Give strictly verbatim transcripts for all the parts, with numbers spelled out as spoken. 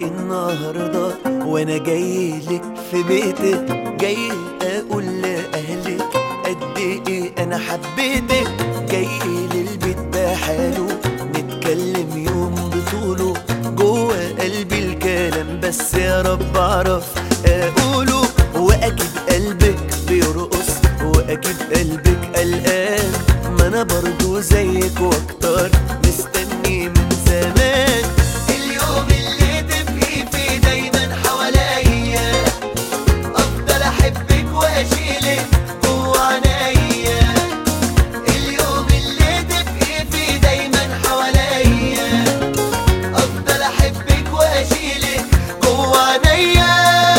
النهاردة وانا جاي لك في بيتك، جاي اقول لاهلك قد ايه انا حبيتك، جاي للبيت بحاله نتكلم يوم بطوله، جوه قلبي الكلام بس يا رب اعرف اقوله. واكيد قلبك بيرقص واكيد قلبك قلقان، ما انا برضو زيك واكتر مستني من زمان اليوم اللي تبقي فيه دايما حواليا، افضل احبك واشيلك جوا عينيا. اليوم اللي تبقي فيه دايما حواليا، افضل احبك واشيلك جوا عينيا.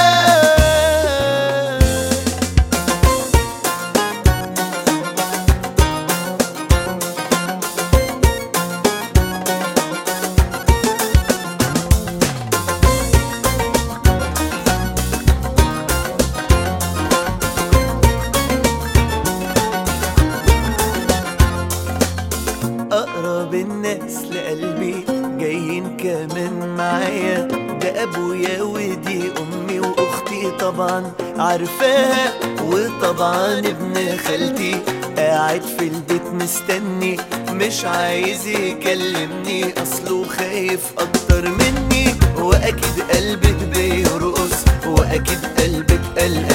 أقرب الناس لقلبي جايين كمان معايا، ده أبويا ودي أمي وأختي طبعا عارفاها، وطبعا ابن خالتي قاعد في البيت مستني مش عايز يكلمني أصله خايف أكتر مني. وأكيد قلبك بيرقص وأكيد قلبك قلقان،